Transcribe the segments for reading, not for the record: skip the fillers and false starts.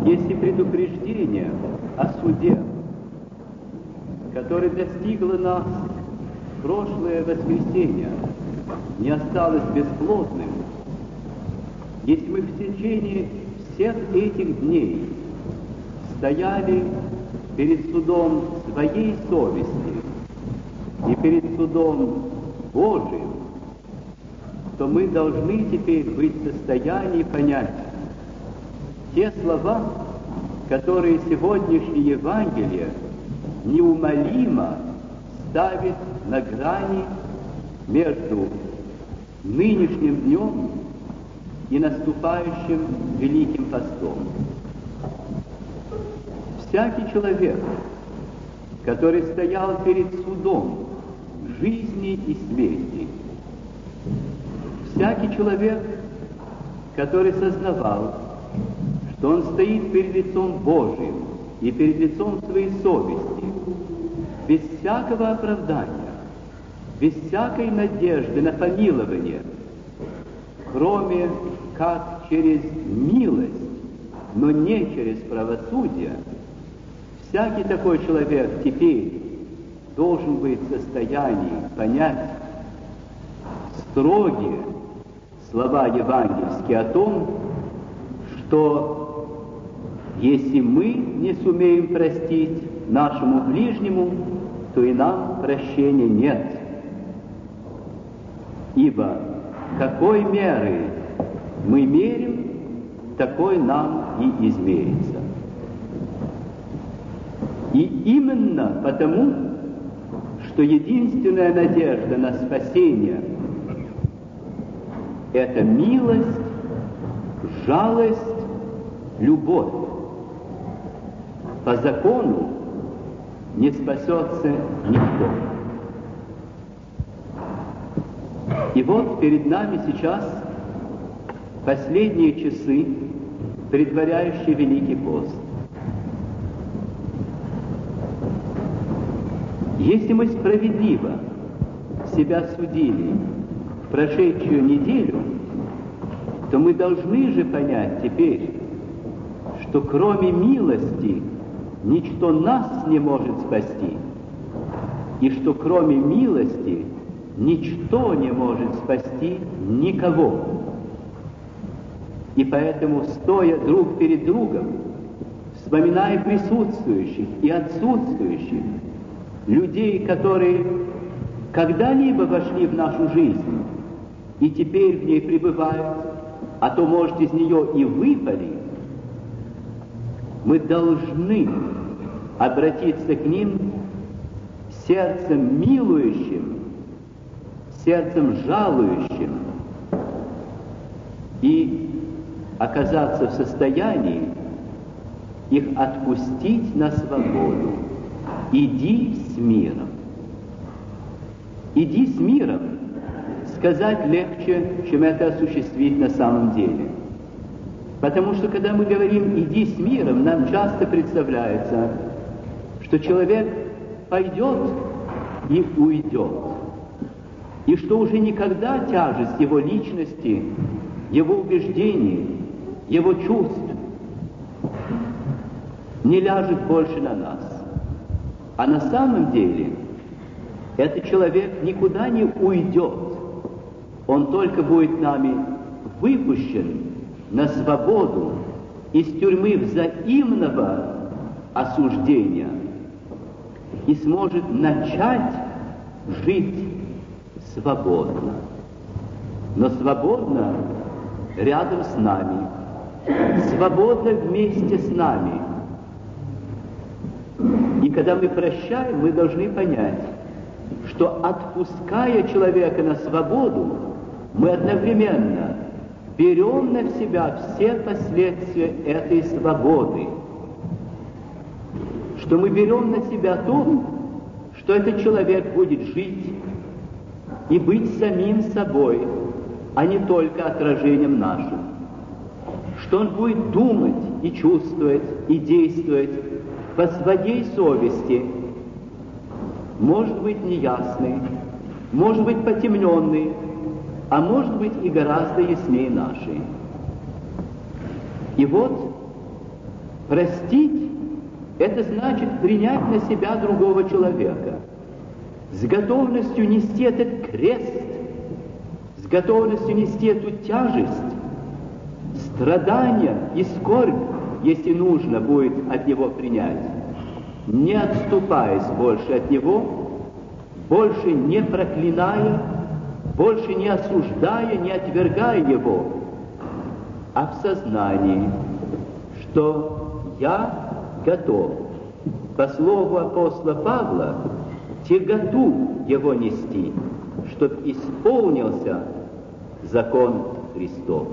Если предупреждение о суде, которое достигло нас в прошлое воскресенье, не осталось бесплодным, если мы в течение всех этих дней стояли перед судом своей совести и перед судом Божиим, то мы должны теперь быть в состоянии понять те слова, которые сегодняшнее Евангелие неумолимо ставит на грани между нынешним днем и наступающим Великим Постом. Всякий человек, который стоял перед судом жизни и смерти, всякий человек, который сознавал, что он стоит перед лицом Божиим и перед лицом своей совести, без всякого оправдания, без всякой надежды на помилование, кроме как через милость, но не через правосудие, всякий такой человек теперь должен быть в состоянии понять строгие слова евангельские о том, что если мы не сумеем простить нашему ближнему, то и нам прощения нет. Ибо какой мерой мы мерим, такой нам и измерится. И именно потому, что единственная надежда на спасение – это милость, жалость, любовь. По закону не спасется никто. И вот перед нами сейчас последние часы, предваряющие Великий пост. Если мы справедливо себя судили в прошедшую неделю, то мы должны же понять теперь, что кроме милости ничто нас не может спасти, и что кроме милости ничто не может спасти никого. И поэтому, стоя друг перед другом, вспоминая присутствующих и отсутствующих, людей, которые когда-либо вошли в нашу жизнь и теперь в ней пребывают, а то, может, из нее и выпали, мы должны обратиться к ним сердцем милующим, сердцем жалующим и оказаться в состоянии их отпустить на свободу. Иди с миром. Иди с миром сказать легче, чем это осуществить на самом деле. Потому что, когда мы говорим «иди с миром», нам часто представляется, что человек пойдет и уйдет, и что уже никогда тяжесть его личности, его убеждений, его чувств не ляжет больше на нас. А на самом деле этот человек никуда не уйдет, он только будет нами выпущен на свободу из тюрьмы взаимного осуждения и сможет начать жить свободно. Но свободно рядом с нами, свободно вместе с нами. И когда мы прощаем, мы должны понять, что отпуская человека на свободу, мы одновременно берем на себя все последствия этой свободы. Что мы берем на себя то, что этот человек будет жить и быть самим собой, а не только отражением нашим. Что он будет думать и чувствовать и действовать по своей совести, может быть неясный, может быть потемненный, а может быть и гораздо яснее нашей. И вот Простить – это значит принять на себя другого человека, с готовностью нести этот крест, с готовностью нести эту тяжесть, страдания и скорбь, если нужно будет от него принять, не отступаясь больше от него, больше не проклиная, больше не осуждая, не отвергая его, а в сознании, что я готов, по слову апостола Павла, тяготу его нести, чтоб исполнился закон Христов.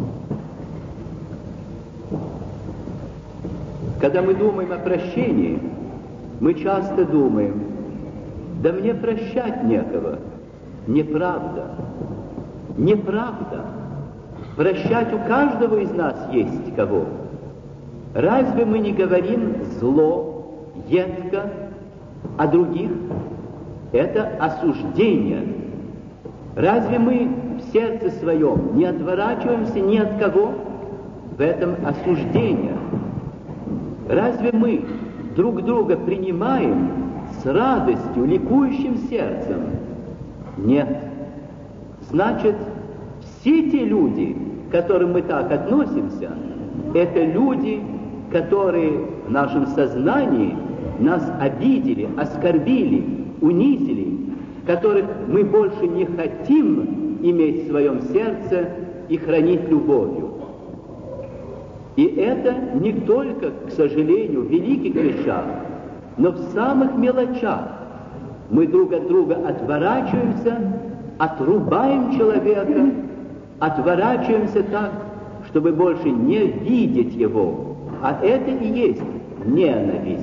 Когда мы думаем о прощении, мы часто думаем, да мне прощать некого. Неправда. Неправда. Прощать у каждого из нас есть кого. Разве мы не говорим зло, едко о других? Это осуждение. Разве мы в сердце своем не отворачиваемся ни от кого? В этом осуждение. Разве мы друг друга принимаем с радостью, ликующим сердцем? Нет. Значит, все те люди, к которым мы так относимся, это люди, которые в нашем сознании нас обидели, оскорбили, унизили, которых мы больше не хотим иметь в своем сердце и хранить любовью. И это не только, к сожалению, в великих вещах, но в самых мелочах. Мы друг от друга отворачиваемся, отрубаем человека, отворачиваемся так, чтобы больше не видеть его. А это и есть ненависть.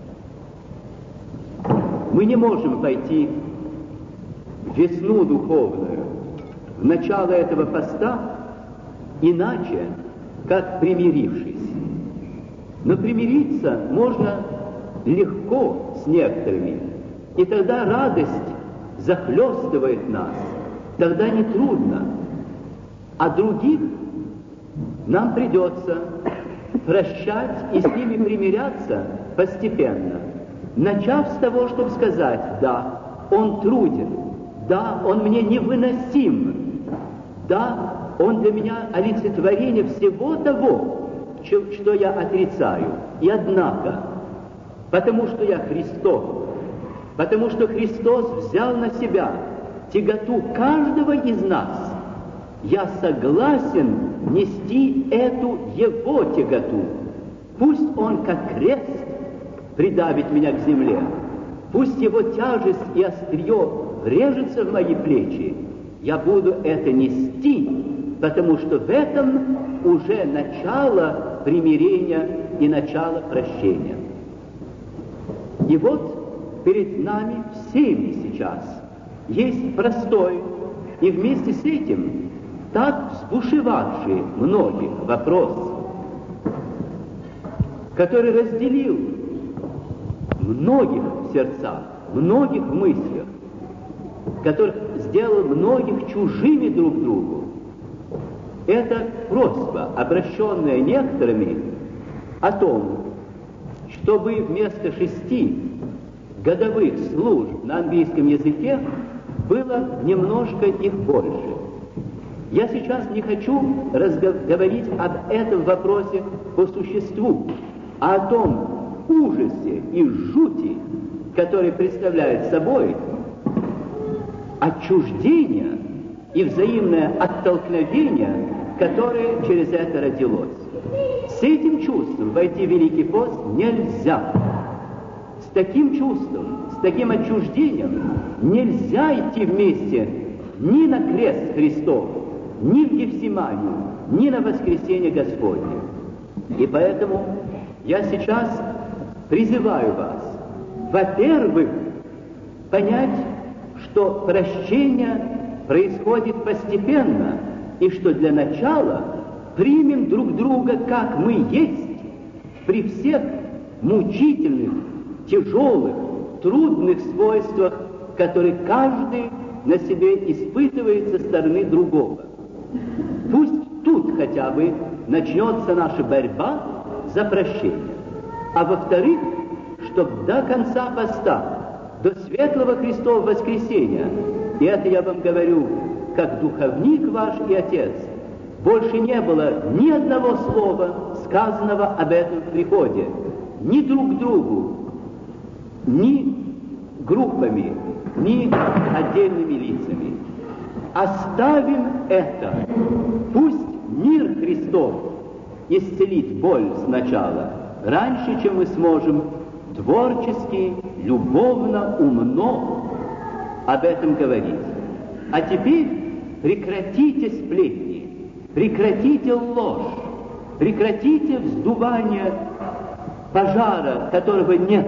Мы не можем пойти в весну духовную, в начало этого поста, иначе, как примирившись. Но примириться можно легко с некоторыми, и тогда радость захлестывает нас, тогда не трудно. А других нам придется прощать и с ними примиряться постепенно, начав с того, чтобы сказать: да, он труден, да, он мне невыносим, да, он для меня олицетворение всего того, что я отрицаю. И однако, потому что я Христос, потому что Христос взял на себя тяготу каждого из нас, я согласен нести эту его тяготу. Пусть он, как крест, придавит меня к земле, пусть его тяжесть и острие врежется в мои плечи, я буду это нести, потому что в этом уже начало примирения и начало прощения. И вот перед нами всеми сейчас есть простой и вместе с этим так взбушевавший многих вопрос, который разделил многих в сердцах, многих в мыслях, который сделал многих чужими друг другу. Это просьба, обращенная некоторыми, о том, чтобы вместо 6 годовых служб на английском языке было немножко их больше. Я сейчас не хочу говорить об этом вопросе по существу, а о том ужасе и жути, который представляет собой отчуждение и взаимное оттолкновение, которое через это родилось. С этим чувством войти в Великий пост нельзя. С таким чувством, с таким отчуждением нельзя идти вместе ни на крест Христов, ни в Гефсиманию, ни на воскресение Господне. И поэтому я сейчас призываю вас, во-первых, понять, что прощение происходит постепенно, и что для начала примем друг друга, как мы есть, при всех мучительных, тяжелых, трудных свойствах, которые каждый на себе испытывает со стороны другого. Пусть тут хотя бы начнется наша борьба за прощение. А во-вторых, чтобы до конца поста, до светлого Христова воскресения, и это я вам говорю, как духовник ваш и отец, больше не было ни одного слова, сказанного об этом приходе, ни друг к другу, ни группами, ни отдельными лицами. Оставим это. Пусть мир Христов исцелит боль сначала, раньше, чем мы сможем творчески, любовно, умно об этом говорить. А теперь прекратите сплетни, прекратите ложь, прекратите вздувание пожара, которого нет.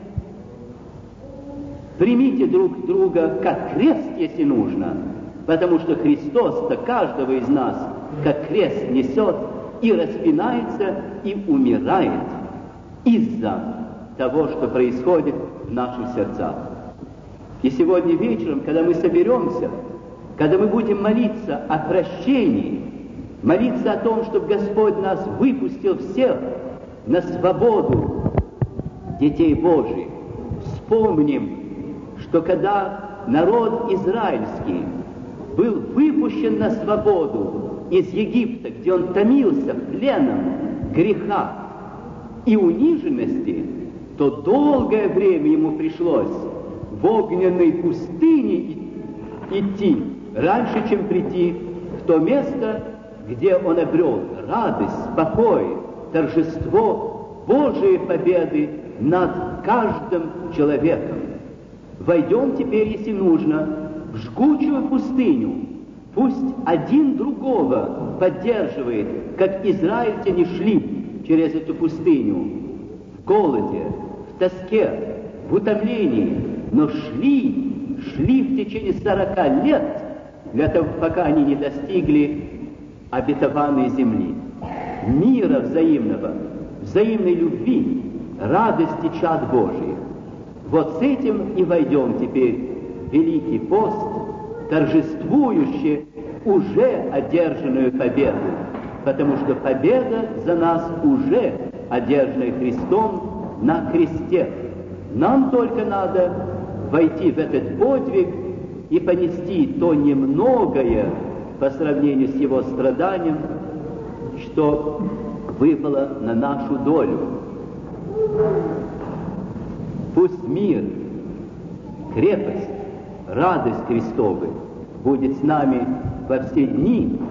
Примите друг друга как крест, если нужно, потому что Христос-то каждого из нас как крест несет и распинается, и умирает из-за того, что происходит в наших сердцах. И сегодня вечером, когда мы соберемся, когда мы будем молиться о прощении, молиться о том, чтобы Господь нас выпустил всех на свободу детей Божьих, вспомним, что когда народ израильский был выпущен на свободу из Египта, где он томился пленом греха и униженности, то долгое время ему пришлось в огненной пустыне идти, раньше, чем прийти в то место, где он обрел радость, покой, торжество Божией победы над каждым человеком. Войдем теперь, если нужно, в жгучую пустыню. Пусть один другого поддерживает, как израильтяне шли через эту пустыню в голоде, в тоске, в утомлении, но шли в течение 40 лет, для того, пока они не достигли обетованной земли. Мира взаимного, взаимной любви, радости чад Божьих. Вот с этим и войдем теперь в Великий пост, торжествующий уже одержанную победу, потому что победа за нас уже одержанная Христом на кресте. Нам только надо войти в этот подвиг и понести то немногое по сравнению с его страданием, что выпало на нашу долю. Пусть мир, крепость, радость Христовы будет с нами во все дни